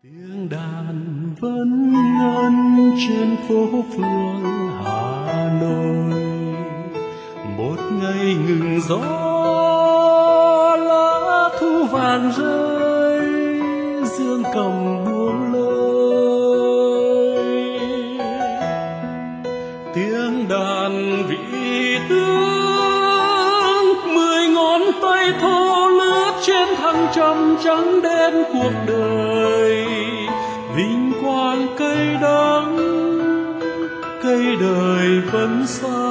tiếng đàn vẫn ngân trên phố phường Hà Nội. Một ngày ngừng gió, lá thu vàng rơi, dương cầm buông lơi. Tiếng đàn vị tướng, 10 ngón tay thô lướt trên thăng trầm trắng đen cuộc đời. Vinh quang cây đắng, cây đời vẫn xa